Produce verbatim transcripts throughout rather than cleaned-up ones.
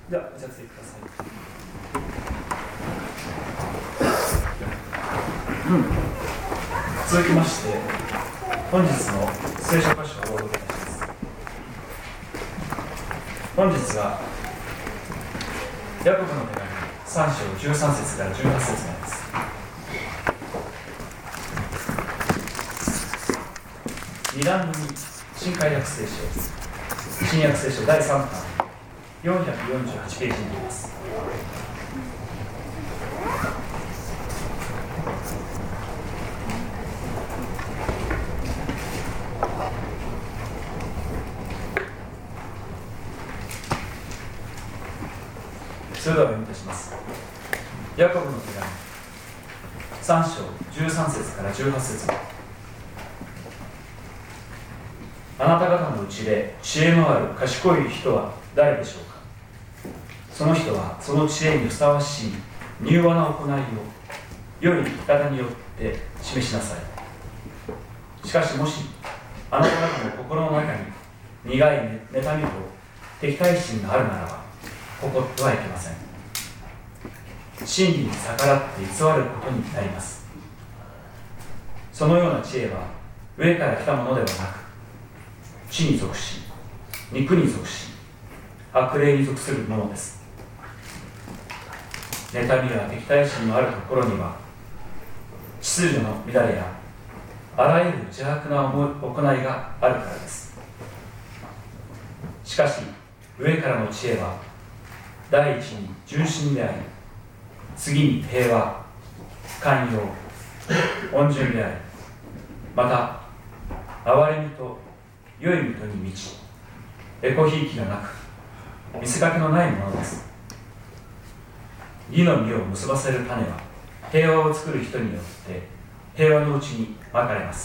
ではお着席ください。うん、続きまして本日の聖書箇所を朗読いたします。本日はヤコブの手紙さん章じゅうさん節からじゅうはち節までです。に段組新海訳聖書新約聖書だいさん版よんひゃくよんじゅうはちページになります。それではお読みいたします。ヤコブの手紙さん章じゅうさん節からじゅうはち節。あなた方のうちで知恵のある賢い人は誰でしょうか。その人はその知恵にふさわしい柔和な行いを良い生き方によって示しなさい。しかしもしあなた方の心の中に苦い妬みと敵対心があるならば誇ってはいけません。真理に逆らって偽ることになります。そのような知恵は上から来たものではなく、地に属し、肉に属し、悪霊に属するものです。妬みや敵対心のあるところには、秩序の乱れやあらゆる邪悪な行いがあるからです。しかし、上からの知恵は、第一に純真であり、次に平和、寛容、温順であり、また、憐れみと良い人に満ち、えこひいきがなく、見せかけのないものです。義の実を結ばせる種は、平和を作る人によって平和のうちにまかれます。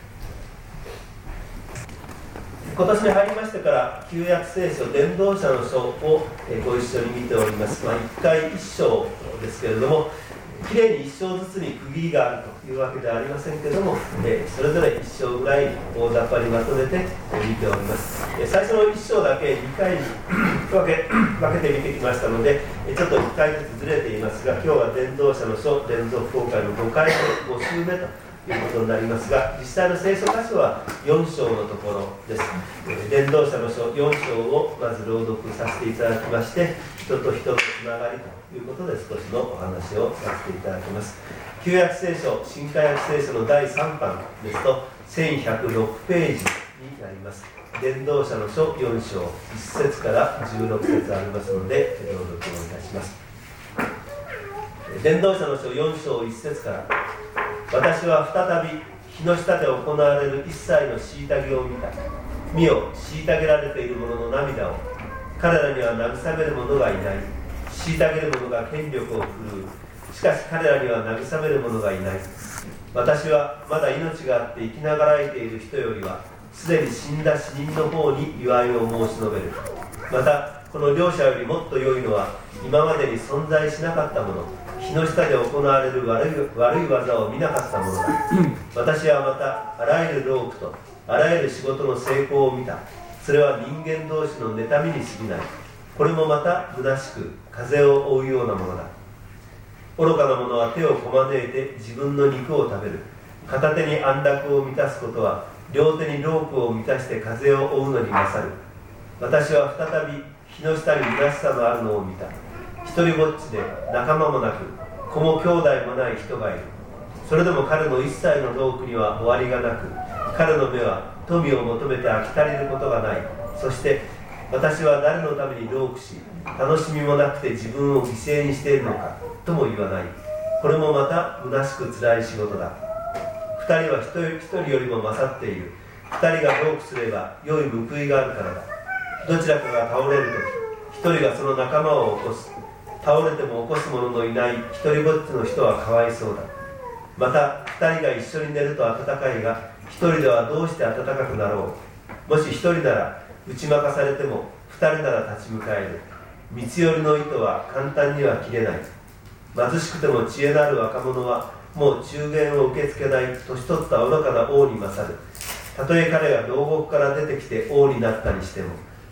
今年に入りましてから旧約聖書伝道者の書をご一緒に見ております。まあ、いっかいいっ章ですけれども、きれいにいっ章ずつに区切りがあるというわけではありませんけれども、それぞれいっ章ぐらい大雑把にまとめて見ております。最初のいっ章だけにかいに分け、分けて見てきましたので、ちょっといっかいずつずれていますが、今日は伝道者の書連続公開のごかいめご週目ということになりますが、実際の聖書箇所はよん章のところです。伝道者の書よん章をまず朗読させていただきまして、人と人のつながりということで少しのお話をさせていただきます。旧約聖書新海訳聖書のだいさん版ですとせんひゃくろくページになります。伝道者の書よん章いっ節からじゅうろく節ありますので朗読をいたします。伝道者の書よん章いっ節から、私は再び日の下で行われる一切の虐げを見た。見よ、虐げられている者の涙を。彼らには慰める者がいない。虐げる者が権力を振るう。しかし彼らには慰める者がいない。私はまだ命があって生きながらえている人よりは、すでに死んだ死人の方に祝いを申し述べる。また、この両者よりもっと良いのは、今までに存在しなかったもの、日の下で行われる悪い、悪い技を見なかったものだ。私はまたあらゆる労苦とあらゆる仕事の成功を見た。それは人間同士の妬みに過ぎない。これもまた虚しく風を追うようなものだ。愚かな者は手をこまねいて自分の肉を食べる。片手に安楽を満たすことは両手に労苦を満たして風を追うのに勝る。私は再び日の下に虚しさのあるのを見た。一人ぼっちで仲間もなく子も兄弟もない人がいる。それでも彼の一切の労苦には終わりがなく、彼の目は富を求めて飽き足りることがない。そして私は誰のために労苦し楽しみもなくて自分を犠牲にしているのかとも言わない。これもまた虚しく辛い仕事だ。二人は一人一人よりも勝っている。二人が労苦すれば良い報いがあるからだ。どちらかが倒れるとき一人がその仲間を起こす。倒れても起こす者のいない一人ぼっちの人はかわいそうだ。また二人が一緒に寝ると暖かいが、一人ではどうして暖かくなろう。もし一人なら打ち負かされても二人なら立ち向かえる。三つ寄りの糸は簡単には切れない。貧しくても知恵のある若者はもう中言を受け付けない年取った愚かな王に勝る。たとえ彼が牢獄から出てきて王になったにしても、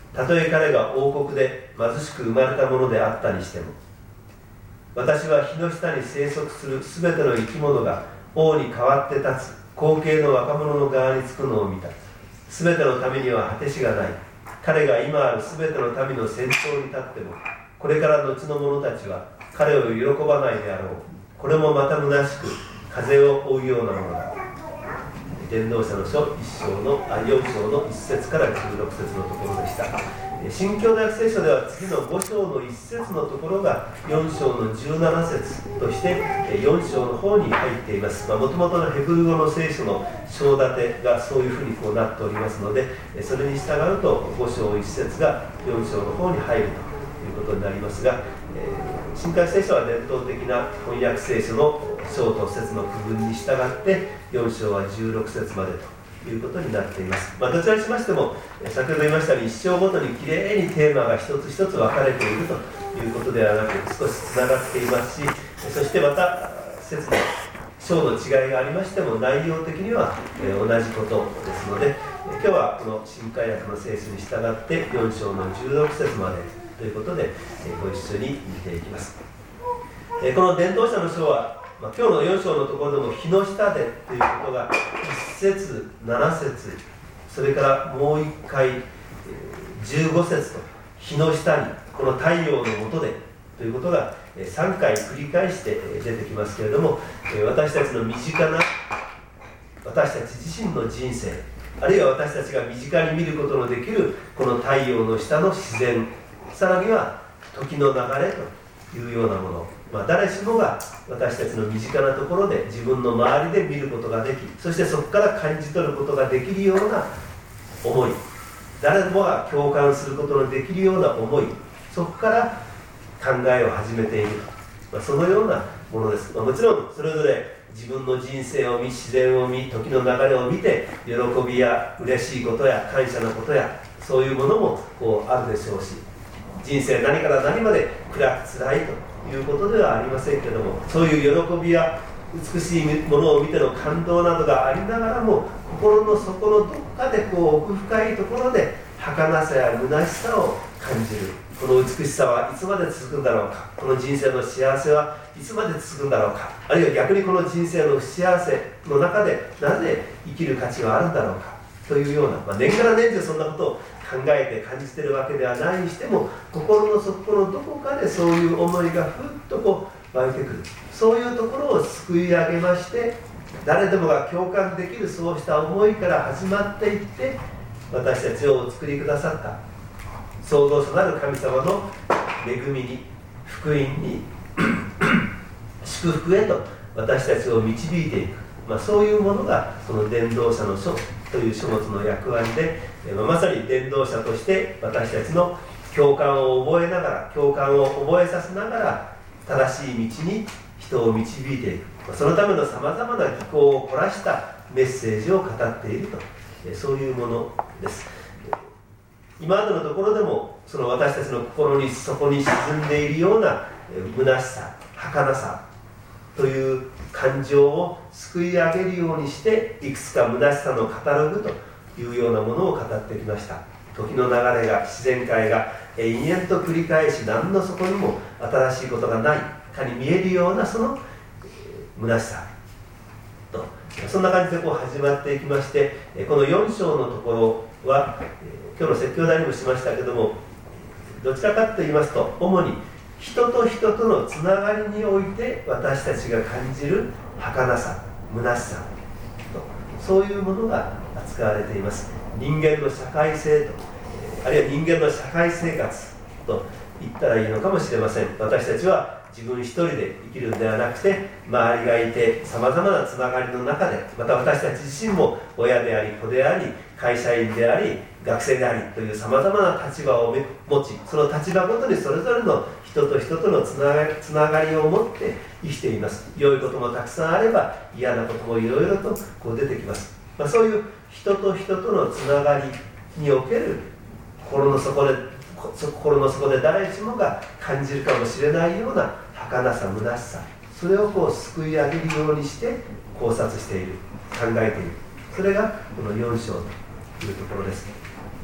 たとえ彼が王国で貧しく生まれたものであったにしても、私は日の下に生息するすべての生き物が王に代わって立つ後継の若者の側につくのを見た。すべての民には果てしがない。彼が今あるすべての民の先頭に立っても、これから後の者たちは彼を喜ばないであろう。これもまた虚しく風を追うようなものだ。伝道者の書いっ章のあよん章のいっ節からじゅうろく節のところでした。新共同訳聖書では次のご章のいっ節のところがよん章のじゅうなな節としてよん章の方に入っています。もともとのヘブル語の聖書の章立てがそういうふうにこうなっておりますので、それに従うとご章いっ節がよん章の方に入るということになりますが、新海聖書は伝統的な翻訳聖書の章と節の区分に従ってよん章はじゅうろく節までということになっています。まあ、どちらにしましても先ほど言いましたようにいっ章ごとにきれいにテーマが一つ一つ分かれているということではなく、少しつながっていますし、そしてまた節の章の違いがありましても内容的には同じことですので、今日はこの新海訳の聖書に従ってよん章のじゅうろく節までということでご一緒に見ていきます。この伝道者の書は、まあ、今日のよん章のところでも日の下でということがいっ節、なな節、それからもういっかいじゅうご節と日の下にこの太陽の下でということがさんかい繰り返して出てきますけれども、私たちの身近な私たち自身の人生、あるいは私たちが身近に見ることのできるこの太陽の下の自然、さらには時の流れというようなもの、まあ、誰しもが私たちの身近なところで自分の周りで見ることができ、そしてそこから感じ取ることができるような思い、誰もが共感することのできるような思い、そこから考えを始めている、まあ、そのようなものです。まあ、もちろんそれぞれ自分の人生を見、自然を見、時の流れを見て喜びや嬉しいことや感謝のことやそういうものもこうあるでしょうし、人生何から何まで暗く辛いということではありませんけれども、そういう喜びや美しいものを見ての感動などがありながらも、心の底のどこかでこう奥深いところで儚さや虚しさを感じる。この美しさはいつまで続くんだろうか、この人生の幸せはいつまで続くんだろうか、あるいは逆にこの人生の不幸せの中でなぜ生きる価値があるんだろうかというような、まあ、年がら年中そんなことを考えて感じているわけではないにしても、心の底のどこかでそういう思いがふっとこう湧いてくる、そういうところをすくい上げまして、誰でもが共感できるそうした思いから始まっていって、私たちをお作りくださった創造主なる神様の恵みに、福音に祝福へと私たちを導いていく、まあ、そういうものがこの伝道者の書という書物の役割で、まさに伝道者として私たちの共感を覚えながら、共感を覚えさせながら正しい道に人を導いていく、そのためのさまざまな技巧を凝らしたメッセージを語っていると、そういうものです。今までのところでもその私たちの心に底に沈んでいるような虚しさ、儚さという感情をすくい上げるようにして、いくつか虚しさのカタログというようなものを語ってきました。時の流れが、自然界が延々と繰り返し、何の底にも新しいことがないかに見えるようなその虚しさと、そんな感じでこう始まっていきまして、このよん章のところは今日の説教題にもしましたけども、どちらかと言いますと主に人と人とのつながりにおいて私たちが感じる儚さ、虚しさと、そういうものが扱われています。人間の社会性と、あるいは人間の社会生活と言ったらいいのかもしれません。私たちは自分一人で生きるのではなくて、周りがいてさまざまなつながりの中で、また私たち自身も親であり子であり会社員であり学生でありというさまざまな立場を持ち、その立場ごとにそれぞれの人と人とのつながり、つながりを持って生きています。良いこともたくさんあれば嫌なこともいろいろとこう出てきます。まあ、そういう人と人とのつながりにおける心の底で心の底で誰しもが感じるかもしれないような儚さ、虚しさ、それをこうすくい上げるようにして考察している、考えている、それがこのよん章というところです。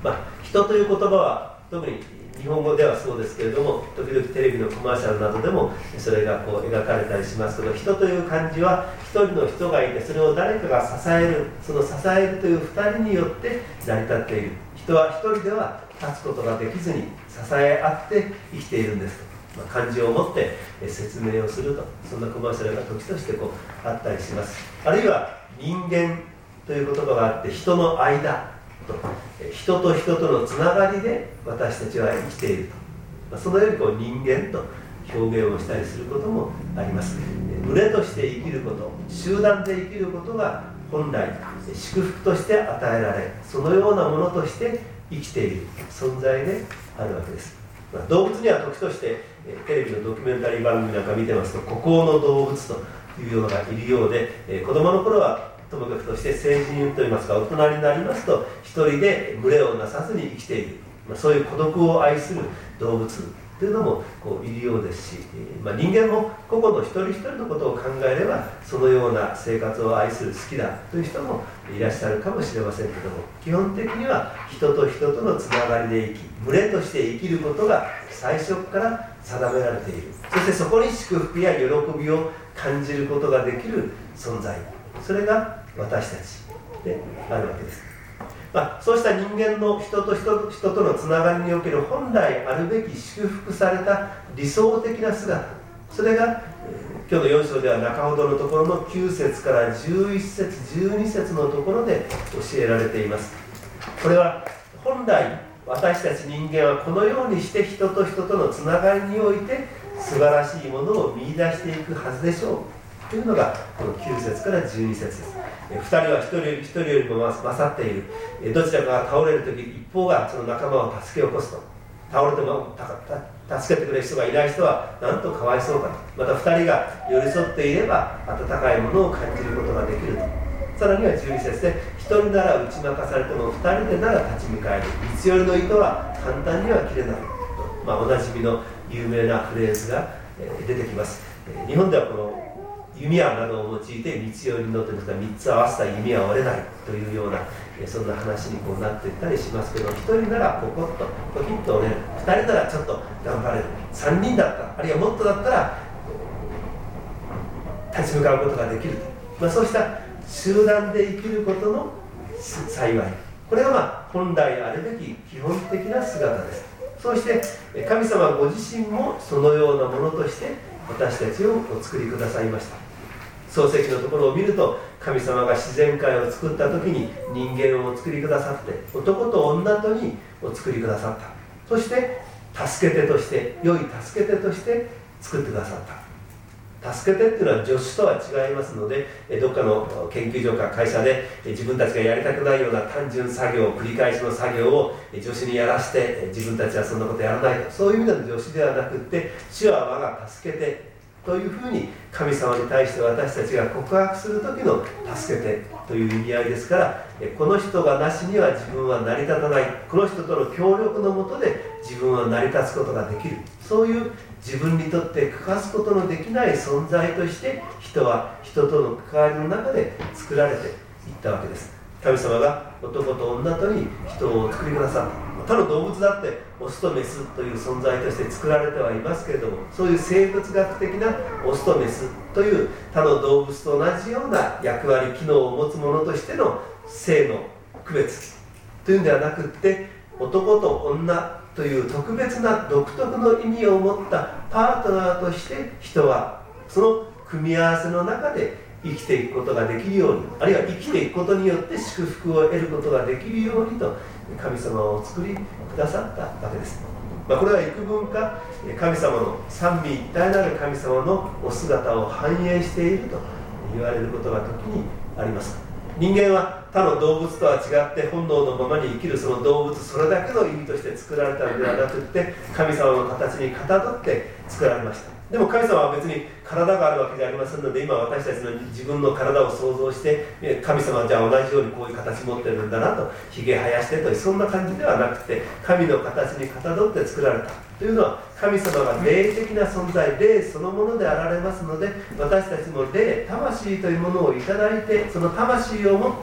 まあ、人という言葉は特に日本語ではそうですけれども、時々テレビのコマーシャルなどでもそれがこう描かれたりしますけど、人という漢字は一人の人がいて、それを誰かが支える、その支えるという二人によって成り立っている。人は一人では立つことができずに支え合って生きているんですと、まあ、漢字を持って説明をすると、そんなコマーシャルが時としてこうあったりします。あるいは人間という言葉があって、人の間と、人と人とのつながりで私たちは生きていると、まあ、そのようにこう人間と表現をしたりすることもあります。群れとして生きること、集団で生きることが本来祝福として与えられ、そのようなものとして生きている存在であるわけです。まあ、動物には時としてテレビのドキュメンタリー番組なんか見てますと、孤高の動物というようなのがいるようで、子供の頃はともかくとして成人といいますか、大人になりますと一人で群れをなさずに生きている、まあ、そういう孤独を愛する動物というのもこういるようですし、まあ、人間も個々の一人一人のことを考えればそのような生活を愛する、好きだという人もいらっしゃるかもしれませんけども、基本的には人と人とのつながりで生き、群れとして生きることが最初から定められている。そしてそこに祝福や喜びを感じることができる存在、それが私たちであるわけです。まあ、そうした人間の人と人と人とのつながりにおける本来あるべき祝福された理想的な姿、それが今日のよん章では中ほどのところのきゅう節からじゅういち節じゅうに節のところで教えられています。これは本来私たち人間はこのようにして人と人とのつながりにおいて素晴らしいものを見出していくはずでしょうというのがこのきゅう節からじゅうに節です。ふたりはひとりより、ひとりよりも勝っている。どちらかが倒れるとき、一方がその仲間を助け起こすと。倒れても助けてくれる人がいない人はなんとかわいそうかと。またふたりが寄り添っていれば温かいものを感じることができると。さらにはじゅうに節で、ひとりなら打ち負かされてもふたりでなら立ち向かえる。三つ寄りの糸は簡単には切れないと、まあ、おなじみの有名なフレーズが出てきます。日本ではこの弓矢などを用いて三つ寄りのというかみっつ合わせた弓は折れないというようなそんな話にこうなっていったりしますけど、ひとりならポコッとポキッと折れる、ふたりならちょっと頑張れる、さんにんだったらあるいはもっとだったら立ち向かうことができると、まあ、そうした集団で生きることの幸い、これがまあ本来あるべき基本的な姿です。そして神様ご自身もそのようなものとして私たちをお作りくださいました。創世記のところを見ると、神様が自然界を作った時に人間をお作りくださって、男と女とにお作りくださった。そして助け手として、良い助け手として作ってくださった。助け手っていうのは助手とは違いますので、どっかの研究所か会社で自分たちがやりたくないような単純作業、繰り返しの作業を助手にやらせて、自分たちはそんなことやらないと、そういう意味での助手ではなくって、主は我が助け手というふうに神様に対して私たちが告白する時の助けてという意味合いですから、この人がなしには自分は成り立たない、この人との協力のもとで自分は成り立つことができる、そういう自分にとって欠かすことのできない存在として人は人との関わりの中で作られていったわけです。神様が男と女とに人をお作りくださった。他の動物だってオスとメスという存在として作られてはいますけれども、そういう生物学的なオスとメスという他の動物と同じような役割機能を持つものとしての性の区別というんではなくって、男と女という特別な独特の意味を持ったパートナーとして人はその組み合わせの中で生きていくことができるように、あるいは生きていくことによって祝福を得ることができるようにと神様をお作りくださったわけです。まあ、これは幾分か神様の三位一体なる神様のお姿を反映していると言われることが時にあります。人間は他の動物とは違って本能のままに生きるその動物それだけの意味として作られたのではなくって神様の形にかたどって作られました。でも神様は別に体があるわけじゃありませんので、今私たちの自分の体を想像して神様はじゃあ同じようにこういう形持ってるんだなとひげ生やしてというそんな感じではなくて、神の形にかたどって作られたというのは神様が霊的な存在、霊そのものであられますので、私たちも霊、魂というものをいただいて、その魂を持って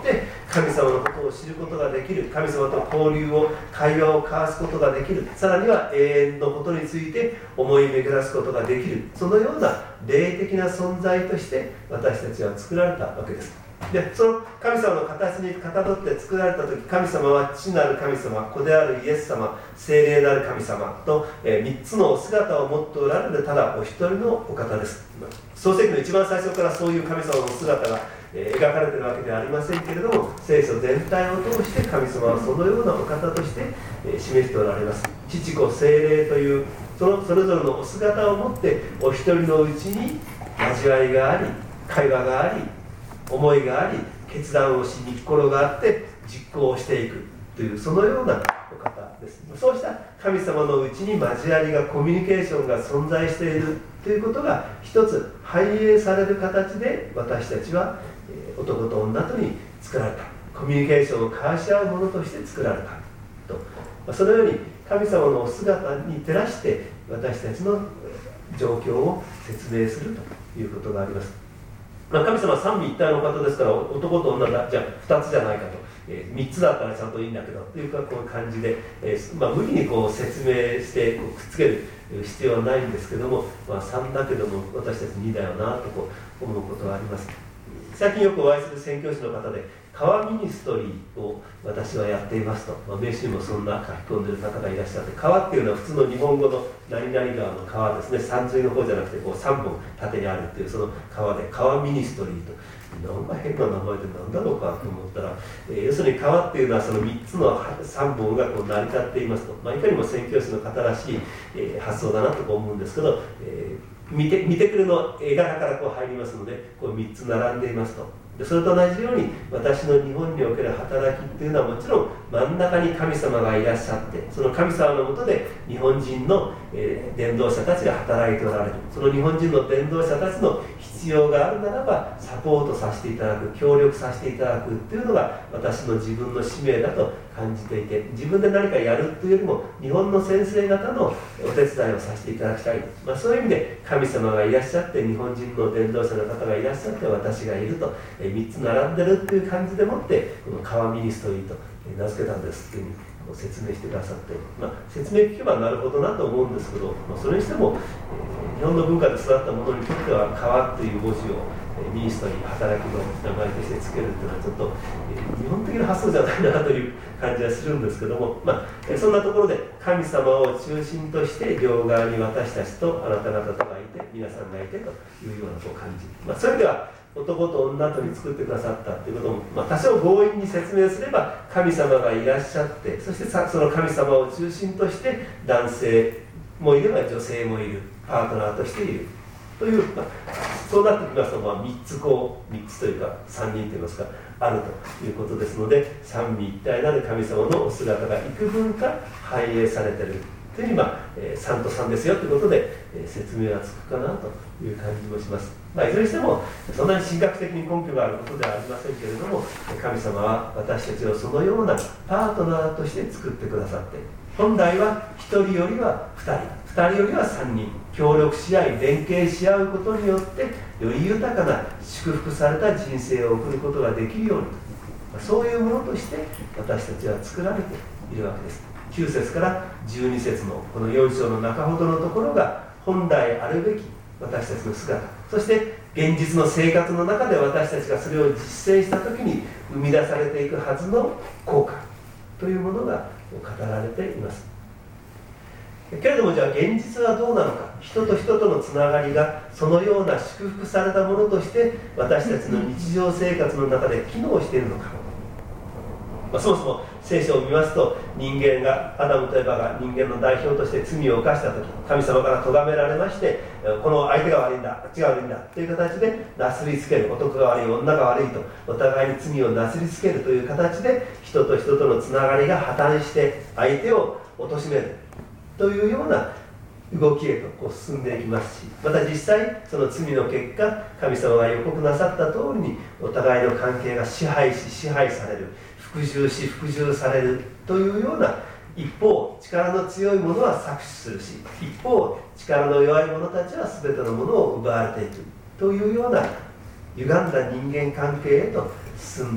神様のことを知ることができる、神様と交流を会話を交わすことができる、さらには永遠のことについて思い巡らすことができる、そのような霊的な存在として私たちは作られたわけです。でその神様の形にかたどって作られた時、神様は父なる神様、子であるイエス様、聖霊なる神様と、えー、みっつのお姿を持っておられるただお一人のお方です。創世記の一番最初からそういう神様の姿が、えー、描かれているわけではありませんけれども、聖書全体を通して神様はそのようなお方として、えー、示しておられます。父子聖霊というそのそれぞれのお姿を持ってお一人のうちに交わりがあり、会話があり、思いがあり、決断をしに心があって実行をしていくという、そのようなお方です。そうした神様のうちに交わりが、コミュニケーションが存在しているということが一つ反映される形で、私たちは男と女とに作られた、コミュニケーションを交わし合うものとして作られたと、そのように神様のお姿に照らして私たちの状況を説明するということがあります。まあ、神様は三位一体の方ですから、男と女だじゃあふたつじゃないかと、えー、みっつだったらちゃんといいんだけどというか、こういう感じで、えーまあ、無理にこう説明してこうくっつける必要はないんですけども、まあ、さんだけども私たちにだよなとこう思うことがあります。最近よくお会いする宣教師の方で、川ミニストリーを私はやっていますと、まあ、名刺にもそんな書き込んでいる方がいらっしゃって、川っていうのは普通の日本語の何々川の川ですね、山水の方じゃなくてこうさんぼん縦にあるっていうその川で、川ミニストリーと、なんか変な名前でなんだろうかと思ったら、えー、要するに川っていうのはそのみっつのさんぼんがこう成り立っていますと、まあ、いかにも宣教師の方らしい、えー、発想だなと思うんですけど、えー、見て見てくるの絵柄からこう入りますので、こうみっつ並んでいますと。でそれと同じように、私の日本における働きっていうのは、もちろん真ん中に神様がいらっしゃって、その神様のもとで日本人の、えー、伝道者たちが働いておられる。その日本人の伝道者たちの必要があるならばサポートさせていただく、協力させていただくっていうのが私の自分の使命だと感じていて、自分で何かやるというよりも日本の先生方のお手伝いをさせていただきたい、まあ、そういう意味で神様がいらっしゃって、日本人の伝道者の方がいらっしゃって、私がいると、えー、みっつ並んでるっていう感じでもって、この川ミニストリーと名付けたんですっていうふうに説明してくださって、まあ、説明聞けばなるほどなと思うんですけど、まあ、それにしても、えー、日本の文化で育った者にとっては川という文字を、えー、ミニストリー、働きの名前としてつけるっていうのはちょっと、えー、日本的な発想じゃないなという感じはするんですけども、まあえー、そんなところで神様を中心として両側に私たちとあなた方とがいて、皆さんがいてというようなこう感じ、まあ、そういう意味では男と女とに作ってくださったということも、まあ、多少強引に説明すれば、神様がいらっしゃって、そしてさその神様を中心として男性もいれば女性もいる、パートナーとしているという、まあ、そうなってきますと、まあ、みっつこうみっつというかさんにんといいますかあるということですので、三位一体なる神様のお姿が幾分か反映されているというふうに、まあえー、さんとさんですよということで、えー、説明はつくかなという感じもします。まあ、いずれにしてもそんなに神学的に根拠があることではありませんけれども、神様は私たちをそのようなパートナーとして作ってくださって、本来はひとりよりはふたり、ふたりよりはさんにん、協力し合い連携し合うことによってより豊かな祝福された人生を送ることができるように、そういうものとして私たちは作られているわけです。きゅう節からじゅうに節のこのよん章の中ほどのところが、本来あるべき私たちの姿、そして現実の生活の中で私たちがそれを実践したときに生み出されていくはずの効果というものが語られています。けれども、じゃあ現実はどうなのか、人と人とのつながりがそのような祝福されたものとして私たちの日常生活の中で機能しているのか。まあ、そもそも聖書を見ますと、人間がアダムとエバが人間の代表として罪を犯したとき、神様から咎められまして、この相手が悪いんだ、あっちが悪いんだという形でなすりつける、男が悪い、女が悪いとお互いに罪をなすりつけるという形で、人と人とのつながりが破綻して相手を貶めるというような動きへとこう進んでいきますし、また実際その罪の結果、神様が予告なさった通りにお互いの関係が支配し支配される、服従し服従されるというような、一方力の強い者は搾取するし、一方力の弱い者たちは全てのものを奪われていくというような歪んだ人間関係へと進んで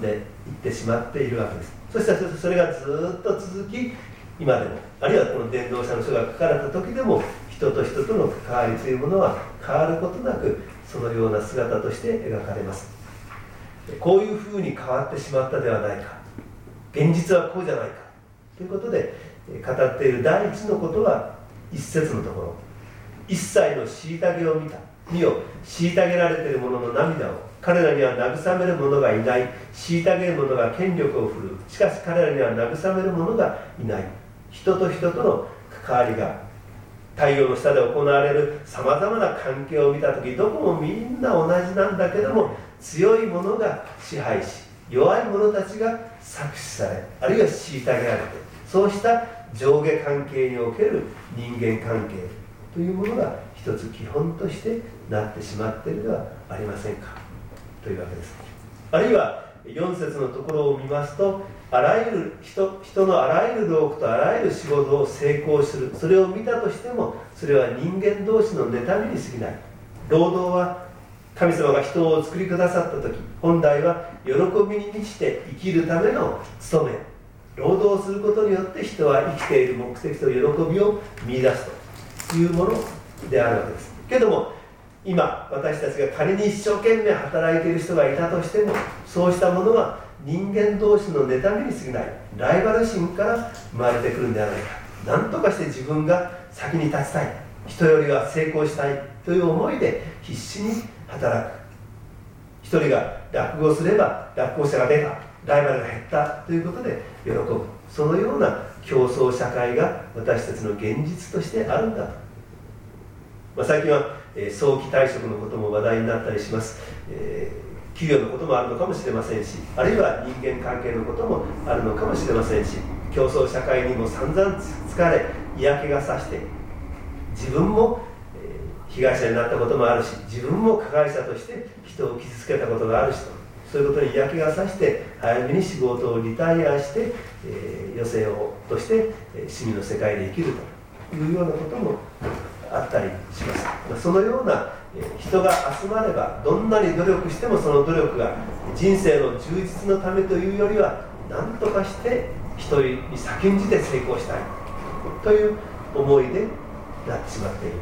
ってしまっているわけです。そしてそれがずっと続き、今でも、あるいはこの伝道者の書が書かれた時でも、人と人との関わりというものは変わることなく、そのような姿として描かれます。こういうふうに変わってしまったではないか、現実はこうじゃないかということで語っている第一のことは、一節のところ、一切の虐げを見た。見よ、虐げられている者の涙を。彼らには慰める者がいない。虐げる者が権力を振るう。しかし彼らには慰める者がいない。人と人との関わりが、太陽の下で行われるさまざまな関係を見たとき、どこもみんな同じなんだけども、強い者が支配し、弱い者たちが搾取され、あるいは虐げられて、そうした上下関係における人間関係というものが一つ基本としてなってしまっているではありませんかというわけです。あるいはよん節のところを見ますと、あらゆる 人, 人のあらゆる労苦とあらゆる仕事を成功する、それを見たとしても、それは人間同士の妬みに過ぎない。労働は神様が人を作りくださった時、本来は喜びに満ちて生きるための務め、労働することによって人は生きている目的と喜びを見出すというものであるわけです。けども今私たちが仮に一生懸命働いている人がいたとしても、そうしたものは人間同士の妬みに過ぎない、ライバル心から生まれてくるんではないか。何とかして自分が先に立ちたい、人よりは成功したいという思いで必死に働く。一人が落語すれば落語者が出た、ライバルが減ったということで喜ぶ。そのような競争社会が私たちの現実としてあるんだと。まあ、最近は、えー、早期退職のことも話題になったりします。えー、給与のこともあるのかもしれませんし、あるいは人間関係のこともあるのかもしれませんし、競争社会にも散々疲れ嫌気がさして、自分も、えー、被害者になったこともあるし、自分も加害者として人を傷つけたことがあるしと、そういうことに嫌気がさして早めに仕事をリタイアして、えー、余生をとして、えー、趣味の世界で生きるというようなこともあったりします。そのような人が集まれば、どんなに努力してもその努力が人生の充実のためというよりは、何とかして一人に先んじて成功したいという思いでなってしまっている。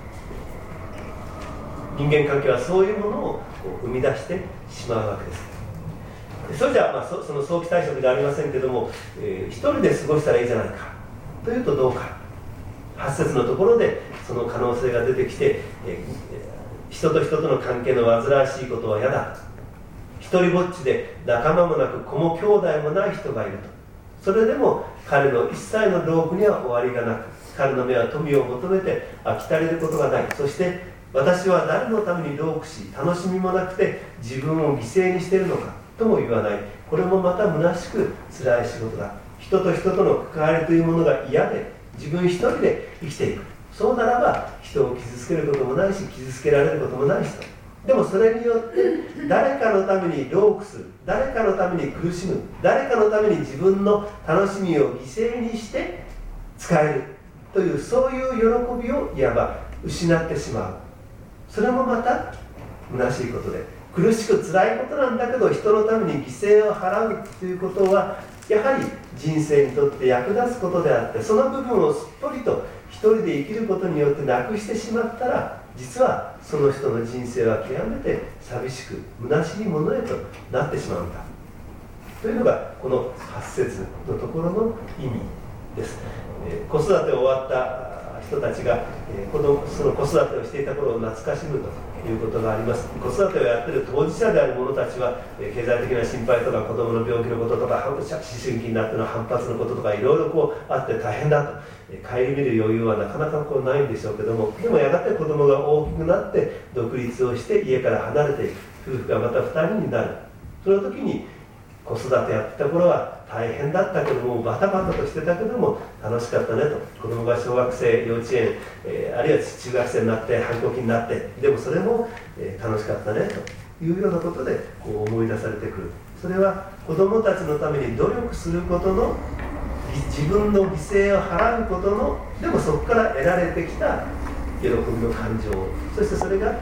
人間関係はそういうものを生み出してしまうわけです。それじゃあ、まあ、そ, その早期退職ではありませんけども、えー、一人で過ごしたらいいじゃないかというとどうか。はち節のところでその可能性が出てきて、えー、人と人との関係の煩わしいことは嫌だ、一人ぼっちで仲間もなく子も兄弟もない人がいると。それでも彼の一切の労苦には終わりがなく、彼の目は富を求めて飽き足りることがない。そして私は誰のために労苦し楽しみもなくて自分を犠牲にしているのかとも言わない。これもまた虚しく辛い仕事だ。人と人との関わりというものが嫌で自分一人で生きていく。そうならば人を傷つけることもないし、傷つけられることもないしと。でもそれによって誰かのために労苦する、誰かのために苦しむ、誰かのために自分の楽しみを犠牲にして使えるという、そういう喜びをいわば失ってしまう。それもまた虚しいことで、苦しく辛いことなんだけど、人のために犠牲を払うということはやはり人生にとって役立つことであって、その部分をすっぽりと一人で生きることによってなくしてしまったら、実はその人の人生は極めて寂しく虚しいものへとなってしまうんだというのがこのはち節のところの意味です。えー、子育て終わった人たちが、えー、子供その子育てをしていた頃を懐かしむということがあります。子育てをやっている当事者である者たちは、えー、経済的な心配とか子供の病気のこととか思春期になっての反発のこととかいろいろこうあって大変だと、えー、顧みる余裕はなかなかこうないんでしょうけども、でもやがて子供が大きくなって独立をして家から離れていく、夫婦がまたふたりになる。その時に子育てやってた頃は大変だったけども、バタバタとしてたけども楽しかったねと。子供が小学生、幼稚園、えー、あるいは中学生になって反抗期になって、でもそれも、えー、楽しかったねというようなことでこう思い出されてくる。それは子供たちのために努力することの、自分の犠牲を払うことの、でもそこから得られてきた喜びの感情、そしてそれが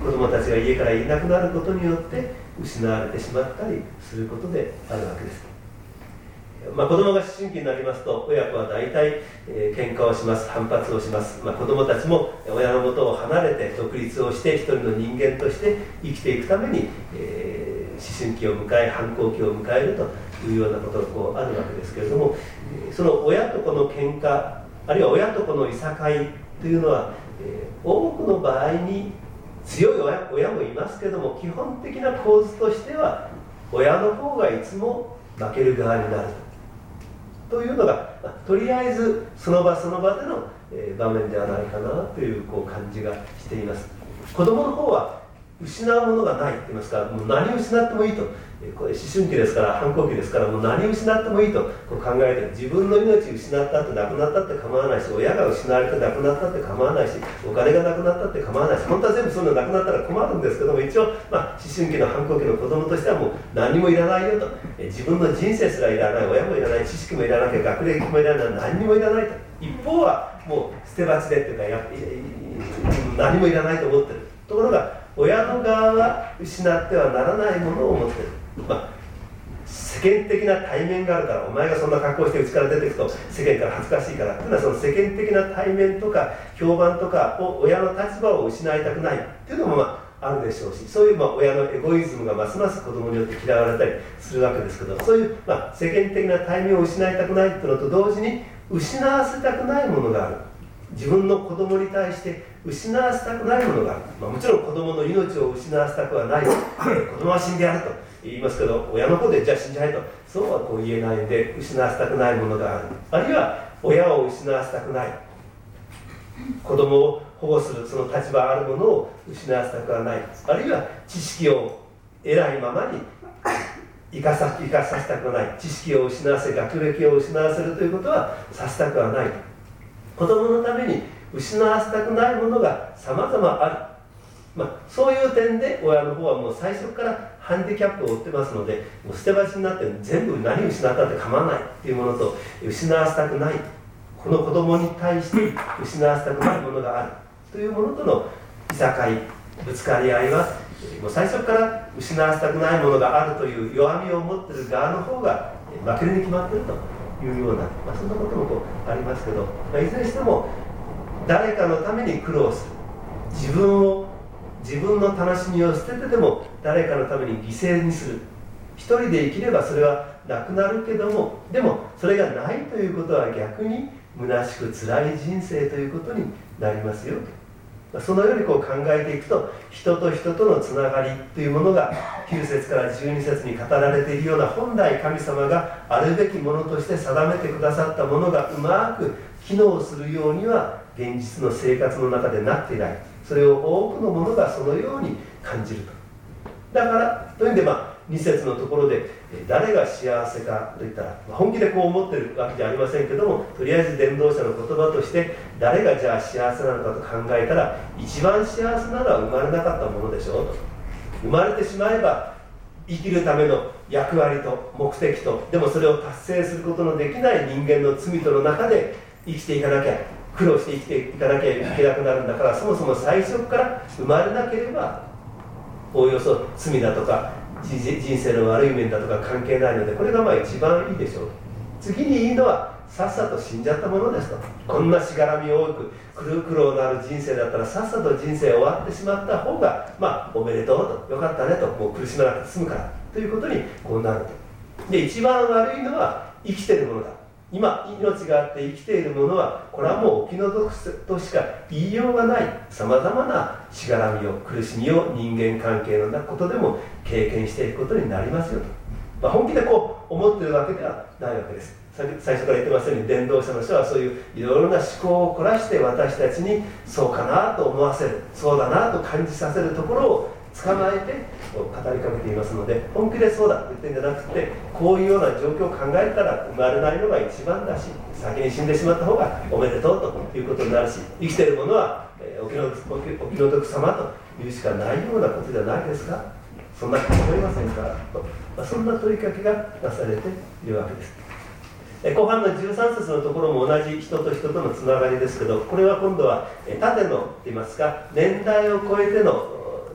子どもたちが家からいなくなることによって失われてしまったりすることであるわけです。まあ、子どもが思春期になりますと親子は大体、えー、喧嘩をします、反発をします、まあ、子どもたちも親の元を離れて独立をして一人の人間として生きていくために、えー、思春期を迎え反抗期を迎えるというようなことがこうあるわけですけれども、その親と子の喧嘩あるいは親と子のいさかいというのは、えー、多くの場合に強い 親, 親もいますけれども、基本的な構図としては親の方がいつも負ける側になるというのが、まあ、とりあえずその場その場での、えー、場面ではないかなという、こう感じがしています。子どもの方は失うものがないと言いますか、もう何を失ってもいいと、えー、これ思春期ですから反抗期ですから、もう何を失ってもいいとこう考えている。自分の命を失ったって亡くなったって構わないし、親が失われて亡くなったって構わないし、お金がなくなったって構わないし、本当は全部そういうのなくなったら困るんですけども、一応、まあ、思春期の反抗期の子供としてはもう何もいらないよと、えー、自分の人生すらいらない、親もいらない、知識もいらなきゃ学歴もいらない、何にもいらないと。一方はもう捨て鉢でっていうかや何もいらないと思ってる。ところが親の側は失ってはならないものを持っている、まあ、世間的な対面があるから、お前がそんな格好してうちから出てくと世間から恥ずかしいからというのは、その世間的な対面とか評判とかを親の立場を失いたくないというのも、まあ、あるでしょうし、そういうまあ親のエゴイズムがますます子供によって嫌われたりするわけですけど、そういうまあ世間的な対面を失いたくないというのと同時に、失わせたくないものがある。自分の子供に対して失わせたくないものがある、まあ、もちろん子供の命を失わせたくはない子供は死んでやると言いますけど、親の方でじゃあ死んじゃえとそうはこう言えないので、失わせたくないものがある。あるいは親を失わせたくない、子供を保護するその立場あるものを失わせたくはない。あるいは知識を得ないままに生かさ、生かさせたくはない。知識を失わせ、学歴を失わせるということはさせたくはない。子供のために失わせたくないものが様々ある、まあ、そういう点で親の方はもう最初からハンディキャップを負ってますので、もう捨て鉢になって全部何を失ったって構わないっていうものと、失わせたくない、この子供に対して失わせたくないものがあるというものとのいさかい、ぶつかり合いはもう最初から失わせたくないものがあるという弱みを持っている側の方が負けるに決まっているというような、まあ、そんなこともこうありますけど、まあ、いずれにしても誰かのために苦労する、自分を自分の楽しみを捨ててでも誰かのために犠牲にする。一人で生きればそれはなくなるけども、でもそれがないということは逆に虚しく辛い人生ということになりますよ。そのようにこう考えていくと、人と人とのつながりというものがきゅう節からじゅうに節に語られているような、本来神様があるべきものとして定めてくださったものがうまく機能するようには現実の生活の中でなっていない。それを多くの者がそのように感じると。だからというんで、まあに節のところで誰が幸せかといったら、本気でこう思ってるわけじゃありませんけども、とりあえず伝道者の言葉として誰がじゃあ幸せなのかと考えたら、一番幸せなのは生まれなかったものでしょうと。生まれてしまえば生きるための役割と目的と、でもそれを達成することのできない人間の罪との中で生きていかなきゃ、苦労して生きていかなきゃいけなくなるんだから、そもそも最初から生まれなければおおよそ罪だとか人生の悪い面だとか関係ないので、これがまあ一番いいでしょう。次にいいのはさっさと死んじゃったものですと。こんなしがらみ多く苦労のある人生だったらさっさと人生終わってしまった方が、まあおめでとうと、よかったねと、もう苦しまなくて済むからということにこうなると。で、一番悪いのは生きてるものだ。今命があって生きているものは、これはもうお気の毒としか言いようがない。さまざまなしがらみを、苦しみを人間関係のことでも経験していくことになりますよと、まあ、本気でこう思っているわけではないわけです。最初から言ってますように、伝道者の人はそういういろいろな思考を凝らして私たちにそうかなと思わせる、そうだなと感じさせるところを捕まえて語りかけていますので、本気でそうだと言ってるんじゃなくて、こういうような状況を考えたら生まれないのが一番だし、先に死んでしまった方がおめでとうということになるし、生きているものは、えー、お気の毒、お気の毒様というしかないようなことじゃないですか。そんなこと思いませんかと、まあ、そんな問いかけがなされているわけです。後半のじゅうさん節のところも同じ人と人とのつながりですけど、これは今度は縦のといいますか年代を超えての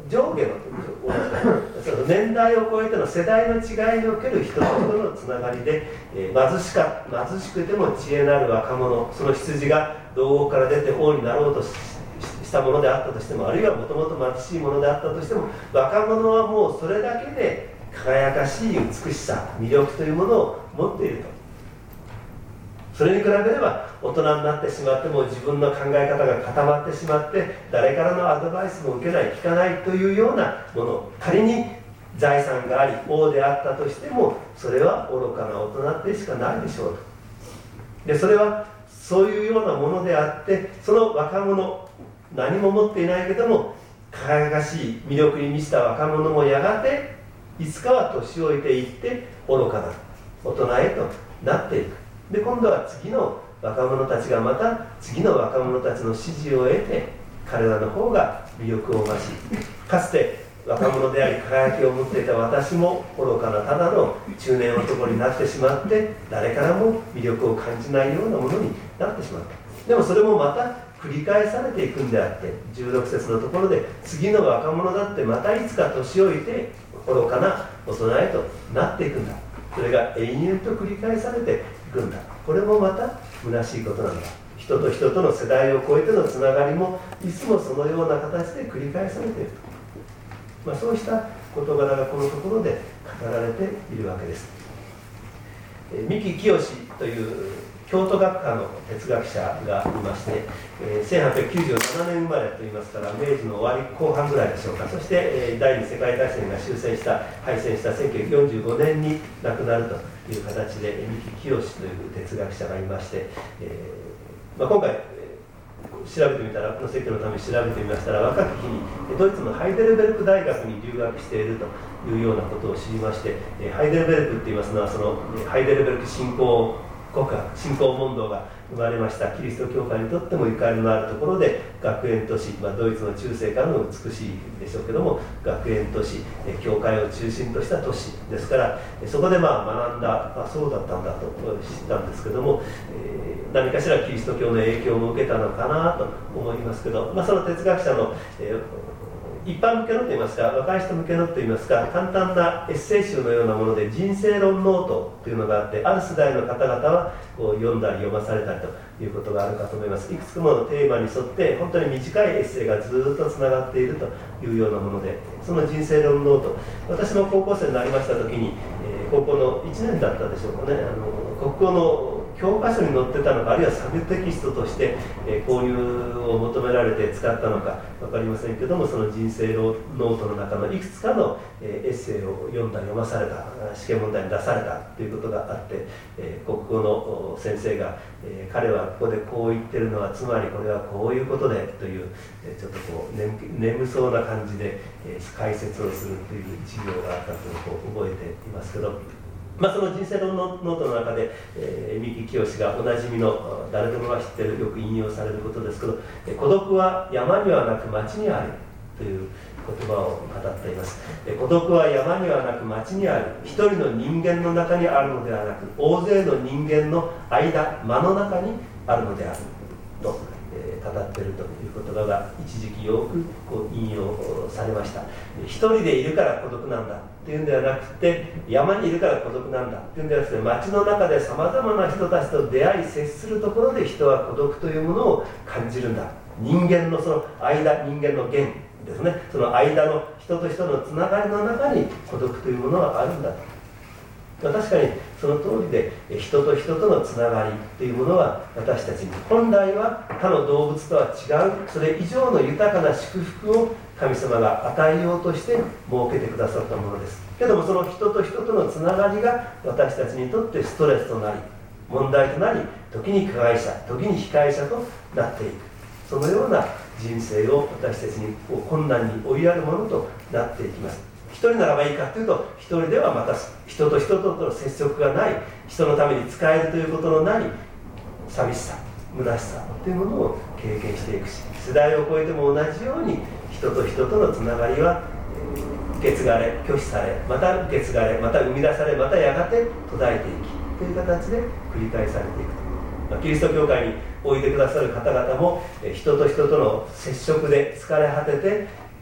上下のその年代を超えての世代の違いにおける人と人のつながりで、えー、貧しか貧しくても知恵なる若者、その羊が牢獄から出て王になろうとししたものであったとしても、あるいはもともと貧しいものであったとしても、若者はもうそれだけで輝かしい美しさ、魅力というものを持っていると。それに比べれば大人になってしまっても自分の考え方が固まってしまって、誰からのアドバイスも受けない、聞かないというようなもの、仮に財産があり王であったとしても、それは愚かな大人でしかないでしょうと。でそれはそういうようなものであって、その若者、何も持っていないけども輝かしい魅力に満ちた若者もやがていつかは年老いていって愚かな大人へとなっていく。で今度は次の若者たちがまた次の若者たちの支持を得て、彼らの方が魅力を増し、かつて若者であり輝きを持っていた私も愚かなただの中年男になってしまって、誰からも魅力を感じないようなものになってしまった。でもそれもまた繰り返されていくんであって、じゅうろく節のところで、次の若者だってまたいつか年老いて愚かな大人へとなっていくんだ。それが永遠と繰り返されていくんだ。これもまた虚しいことなんだ。人と人との世代を超えてのつながりもいつもそのような形で繰り返されていると、まあ、そうした事柄がこのところで語られているわけです。三木清という京都学科の哲学者がいまして、えー、せんはっぴゃくきゅうじゅうななねん生まれといいますから、明治の終わり後半ぐらいでしょうか。そして、えー、第二次世界大戦が終戦した敗戦したせんきゅうひゃくよんじゅうごねんに亡くなるという形で、三木清という哲学者がいまして、えーまあ、今回調べてみたら、この説教のために調べてみましたら、若き日にドイツのハイデルベルク大学に留学しているというようなことを知りまして、ハイデルベルクって言いますのは、そのハイデルベルク信仰国家、信仰問答が生まれましたキリスト教会にとってもゆかりのあるところで、学園都市、まあ、ドイツの中世からの美しいでしょうけども、学園都市、教会を中心とした都市ですから、そこでまあ学んだ、あ、そうだったんだと知ったんですけども、えー、何かしらキリスト教の影響を受けたのかなと思いますけど、まあ、その哲学者の、えー一般向けのといいますか、若い人向けのといいますか、簡単なエッセイ集のようなもので人生論ノートというのがあって、ある世代の方々はこう読んだり読まされたりということがあるかと思います。いくつものテーマに沿って本当に短いエッセイがずっとつながっているというようなもので、その人生論ノート、私も高校生になりました時に、えー、高校のいちねんだったでしょうかね、あの国語の教科書に載ってたのか、あるいはサブテキストとして、えー、購入を求められて使ったのか分かりませんけども、その人生ノートの中のいくつかの、えー、エッセイを読んだ読まされた、試験問題に出されたということがあって、えー、国語の先生が、えー、彼はここでこう言ってるのはつまりこれはこういうことでという、えー、ちょっとこう、ね、眠そうな感じで、えー、解説をするという授業があったというのを覚えていますけど、まあ、その人生論ノートの中で、えー、三木清がおなじみの誰でもが知ってる、よく引用されることですけど、えー、孤独は山にはなく町にあるという言葉を語っています。えー、孤独は山にはなく町にある、一人の人間の中にあるのではなく、大勢の人間の間、間の中にあるのであると、えー、語っているという言葉が一時期よくこう引用されました。一人でいるから孤独なんだっていうんではなくて、山にいるから孤独なんだっていうんではなくて、街の中でさまざまな人たちと出会い接するところで人は孤独というものを感じるんだ。人間のその間、人間の弦ですね、その間の人と人のつながりの中に孤独というものはあるんだと。確かにその通りで、人と人とのつながりというものは私たちに本来は他の動物とは違う、それ以上の豊かな祝福を神様が与えようとして設けてくださったものです。けどもその人と人とのつながりが私たちにとってストレスとなり問題となり、時に加害者、時に被害者となっていく、そのような人生を私たちに困難に追いやるものとなっていきます。一人ならばいいかというと、一人ではまた人と人との接触がない、人のために使えるということのない寂しさ、虚しさというものを経験していくし、世代を超えても同じように人と人とのつながりは受け継がれ、拒否され、また受け継がれ、また生み出され、またやがて途絶えていきという形で繰り返されていくと、まあ、キリスト教会においてくださる方々も人と人との接触で疲れ果てて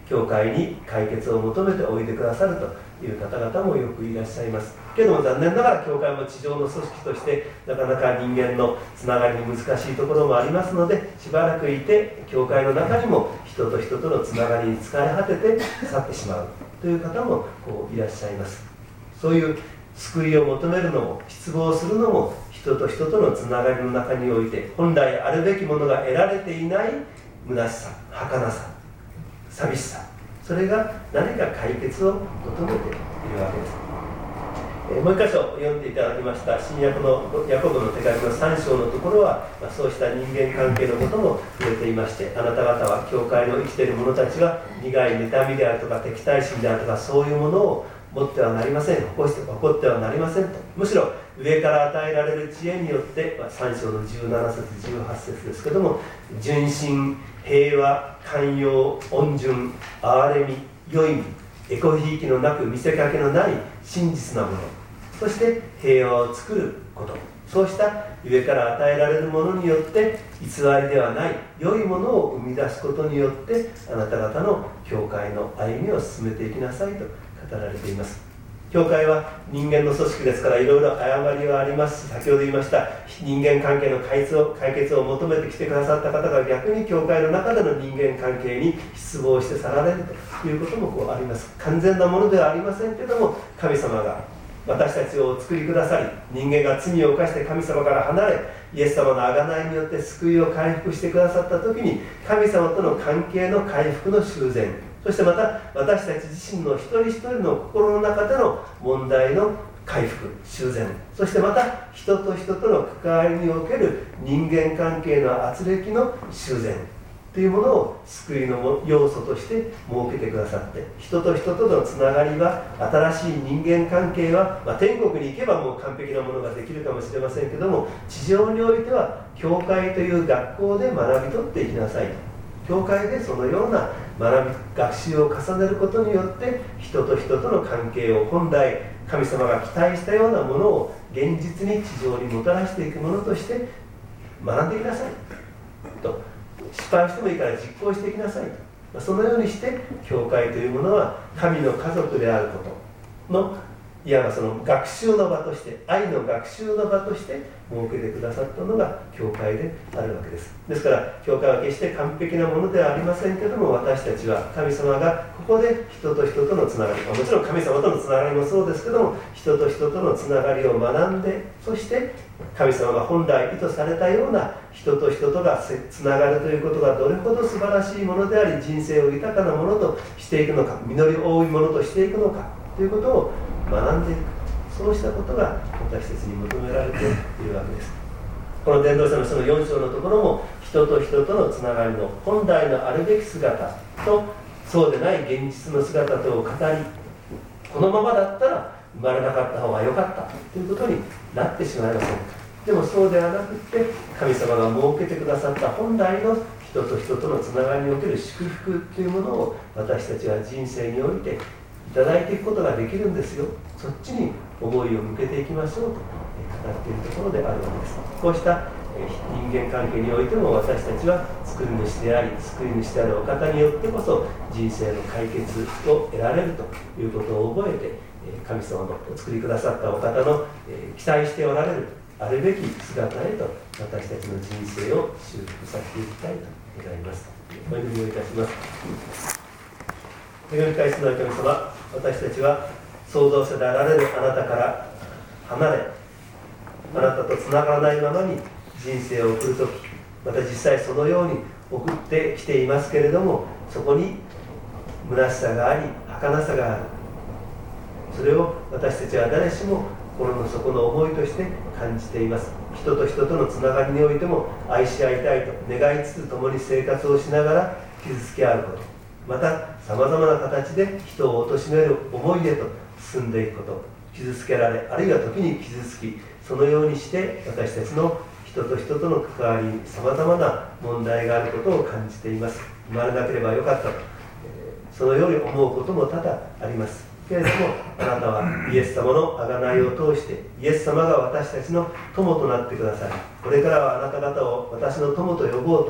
教会に解決を求めておいでくださるという方々もよくいらっしゃいます。けども残念ながら教会も地上の組織としてなかなか人間のつながりに難しいところもありますので、しばらくいて教会の中にも人と人とのつながりに疲れ果てて去ってしまうという方もこういらっしゃいます。そういう救いを求めるのも失望するのも人と人とのつながりの中において本来あるべきものが得られていない虚しさ、儚さ、寂しさ、それが何か解決を求めているわけです。えー、もう一箇所読んでいただきました新約のヤコブの手紙のさん章のところは、まあ、そうした人間関係のことも触れていまして、あなた方は教会の生きている者たちが苦い妬みであるとか敵対心であるとかそういうものを持ってはなりません、起こして起こってはなりませんと、むしろ上から与えられる知恵によって、まあ、さん章のじゅうなな節じゅうはち節ですけども、純真、平和、寛容、温順、憐れみ、良いみ、エコひいきのなく見せかけのない真実なもの、そして平和を作ること、そうした上から与えられるものによって偽りではない良いものを生み出すことによってあなた方の教会の歩みを進めていきなさいと語られています。教会は人間の組織ですからいろいろ誤りはありますし、先ほど言いました人間関係の解決を解決を求めてきてくださった方が逆に教会の中での人間関係に失望して去られるということもこうあります。完全なものではありませんけども、神様が私たちをお作りくださり、人間が罪を犯して神様から離れイエス様の贖いによって救いを回復してくださった時に、神様との関係の回復の修繕、そしてまた私たち自身の一人一人の心の中での問題の回復、修繕、そしてまた人と人との関わりにおける人間関係の圧力の修繕というものを救いの要素として設けてくださって、人と人とのつながりは、新しい人間関係は、まあ、天国に行けばもう完璧なものができるかもしれませんけども、地上においては教会という学校で学び取っていきなさいと。教会でそのような学び学習を重ねることによって人と人との関係を本来神様が期待したようなものを現実に地上にもたらしていくものとして学んでいきなさいと、失敗してもいいから実行していきなさいと、そのようにして教会というものは神の家族であることのいわばその学習の場として、愛の学習の場として設けてくださったのが教会であるわけです。ですから教会は決して完璧なものではありませんけども、私たちは神様がここで人と人とのつながり、もちろん神様とのつながりもそうですけども、人と人とのつながりを学んで、そして神様が本来意図されたような人と人とがつながるということがどれほど素晴らしいものであり、人生を豊かなものとしていくのか、実り多いものとしていくのかということを学んでいく、そうしたことが私たちに求められているわけです。この伝道者のそのよん章のところも、人と人とのつながりの本来のあるべき姿とそうでない現実の姿とを語り、このままだったら生まれなかった方が良かったということになってしまいませんか。でもそうではなくって、神様が設けてくださった本来の人と人とのつながりにおける祝福というものを私たちは人生においていただいていくことができるんですよ。そっちに思いを向けていきましょうと語っているところであるわけです。こうした人間関係においても、私たちは作り主であり救い主であるお方によってこそ人生の解決を得られるということを覚えて、神様のお作りくださったお方の期待しておられるあるべき姿へと私たちの人生を修復させていきたいと願います。お祈りをいたします。恵み返すの神様、私たちは創造者であられるあなたから離れ、あなたとつながらないままに人生を送るとき、また実際そのように送ってきていますけれども、そこに虚しさがあり、儚さがある。それを私たちは誰しも心の底の思いとして感じています。人と人とのつながりにおいても愛し合いたいと願いつつ共に生活をしながら傷つけ合うこと、またさまざまな形で人を貶める思いへと進んでいくこと、傷つけられ、あるいは時に傷つき、そのようにして私たちの人と人との関わりにさまざまな問題があることを感じています。生まれなければよかったと、そのように思うことも多々ありますけれども、あなたはイエス様の贖いを通してイエス様が私たちの友となってくださり、これからはあなた方を私の友と呼ぼうと、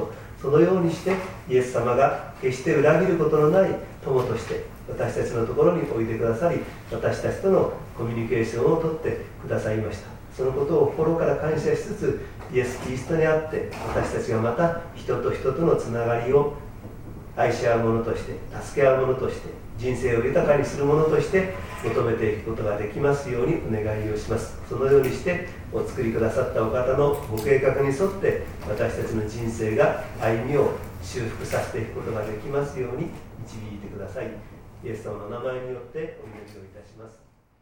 そのようにしてイエス様が決して裏切ることのない友として私たちのところにおいでくださり、私たちとのコミュニケーションをとってくださいました。そのことを心から感謝しつつ、イエス・キリストにあって私たちがまた人と人とのつながりを愛し合うものとして、助け合うものとして、人生を豊かにするものとして求めていくことができますようにお願いをします。そのようにしてお作りくださったお方のご計画に沿って私たちの人生が歩みを修復させていくことができますように導いてください。イエス様の名前によってお祈りをいたします。